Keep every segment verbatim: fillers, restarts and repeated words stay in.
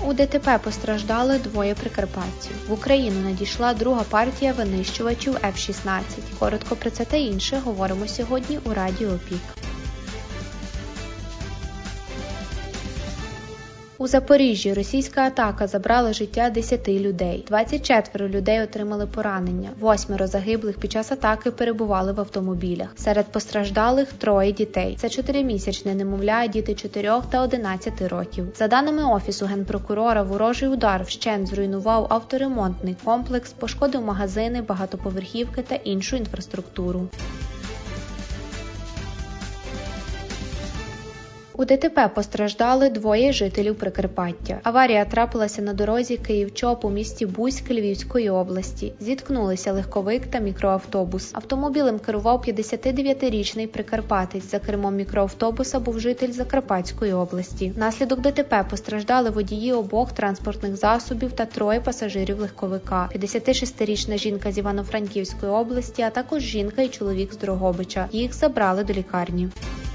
У ДТП постраждали двоє прикарпатців. В Україну надійшла друга партія винищувачів еф шістнадцять. Коротко про це та інше говоримо сьогодні у Радіо Пік. У Запоріжжі російська атака забрала життя десяти людей. двадцять четверо людей отримали поранення. Восьмеро загиблих під час атаки перебували в автомобілях. Серед постраждалих троє дітей. Це чотиримісячне немовля, діти чотирьох та одинадцяти років. За даними Офісу Генпрокурора, ворожий удар вщент зруйнував авторемонтний комплекс, пошкодив магазини, багатоповерхівки та іншу інфраструктуру. У ДТП постраждали двоє жителів Прикарпаття. Аварія трапилася на дорозі Київ-Чоп у місті Буськ Львівської області. Зіткнулися легковик та мікроавтобус. Автомобілем керував п'ятдесятидев'ятирічний прикарпатець. За кермом мікроавтобуса був житель Закарпатської області. Внаслідок ДТП постраждали водії обох транспортних засобів та троє пасажирів легковика. п'ятдесятишестирічна жінка з Івано-Франківської області, а також жінка і чоловік з Дрогобича. Їх забрали до лікарні.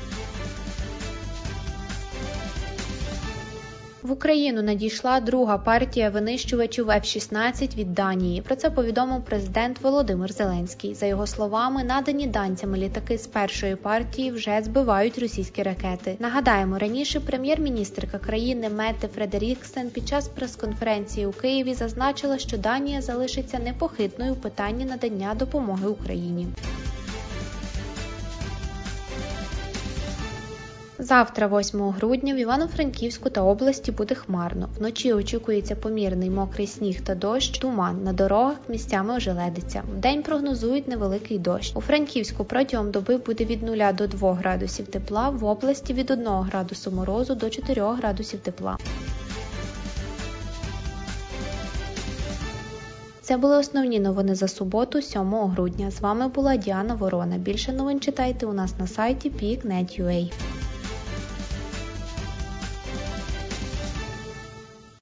В Україну надійшла друга партія винищувачів еф шістнадцять від Данії. Про це повідомив президент Володимир Зеленський. За його словами, надані данцями літаки з першої партії вже збивають російські ракети. Нагадаємо, раніше прем'єр-міністрка країни Метте Фредеріксен під час прес-конференції у Києві зазначила, що Данія залишиться непохитною у питанні надання допомоги Україні. Завтра, восьмого грудня, в Івано-Франківську та області буде хмарно. Вночі очікується помірний мокрий сніг та дощ, туман. На дорогах місцями ожеледиться. Вдень прогнозують невеликий дощ. У Франківську протягом доби буде від нуля до двох градусів тепла, в області від одного градусу морозу до чотирьох градусів тепла. Це були основні новини за суботу, сьомого грудня. З вами була Діана Ворона. Більше новин читайте у нас на сайті пік крапка нет крапка ю а.